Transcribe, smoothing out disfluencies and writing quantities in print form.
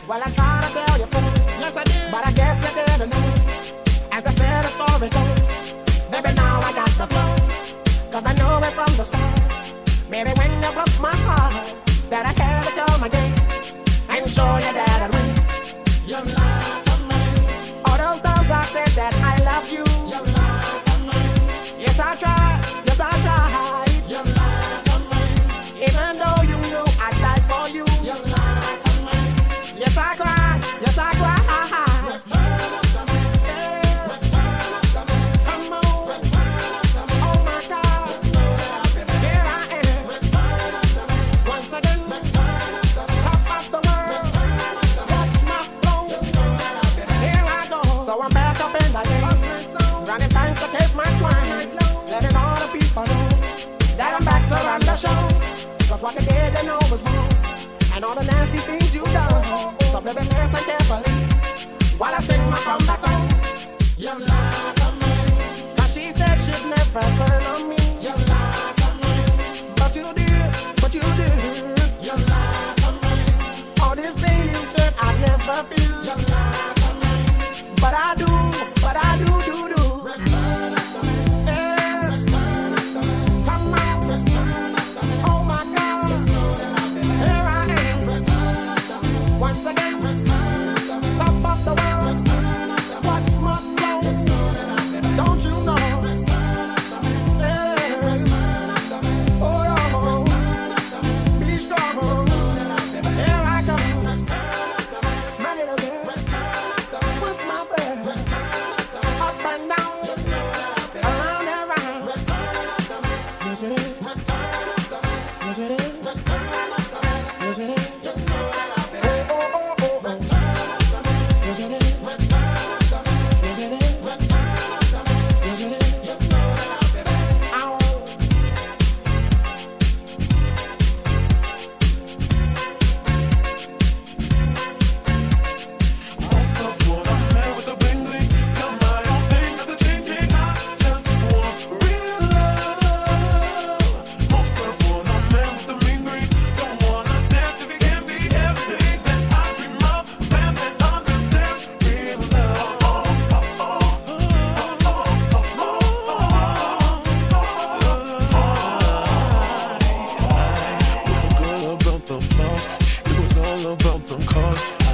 Well, I tried to tell you so. Yes, I did. But I guess you didn't know. As I said, the story goes. Baby, now I got the flow. Cause I know it from the start. Baby, when you broke my heart, that I had to come again and show you that I win. You lied to me. All those times I said that I love you. You lied to me. Yes, I tried. Yes, I tried. You lied to me. Even though you knew I'd die for you. You lied to me. Yes, I cried. Yes, I cried. Return of the man. Yes. Return of the man. Come on. Return of the man. Oh my God. You know that I've been here. I am. Return of the man. Once again. Return of the man. Top of the world. Return of the man. Watch my flow. You know that I've been here. I go. So I'm back up in the game. Running times to keep my swine. Letting all the people know that I'm back to run the show. Cause what they did they know was wrong. And all the nasty things you done. So baby, listen carefully while I sing my comeback song. You lied to me. Cause she said she'd never turn on me. You lied to me. But you did. But you did. You lied to me. All these things you said I'd never feel. You lied to me. But I do. But I do. Return of the man. Yes. Return of the man. Come on. Return of the man. Oh my God. You know that I've been here. I am. Return of the man. Once again. Return of the man. Top of the world. Return of the man. Watch my flow. You know that I've been. Don't you know? Return of the man. Yes. Return of the man. Oh, return of the man. Be strong. You know that I've been. Here I come. Return of the man. Man it again. Return of the man. What's my bad? Return of the man. Up and down. You know that I've been. Around and round. Return of the man. Yes it is. Return of the man. Yes it is. Return of the man. Yes it is. You know that I've been. Oh. Return of the man. Yes it is. Return of the man. Yes it is. Return of the man. Yes it is. You know that I've been. Ow. Most of what I'm mad with the bling bling. You're my own thing, not the ching ching. I just want real love. Most of what I'm mad with the bling bling. Don't wanna dance if you can't be everything that I dream of. Man that understands real love. Was so good about the flaws. It was all about the cost.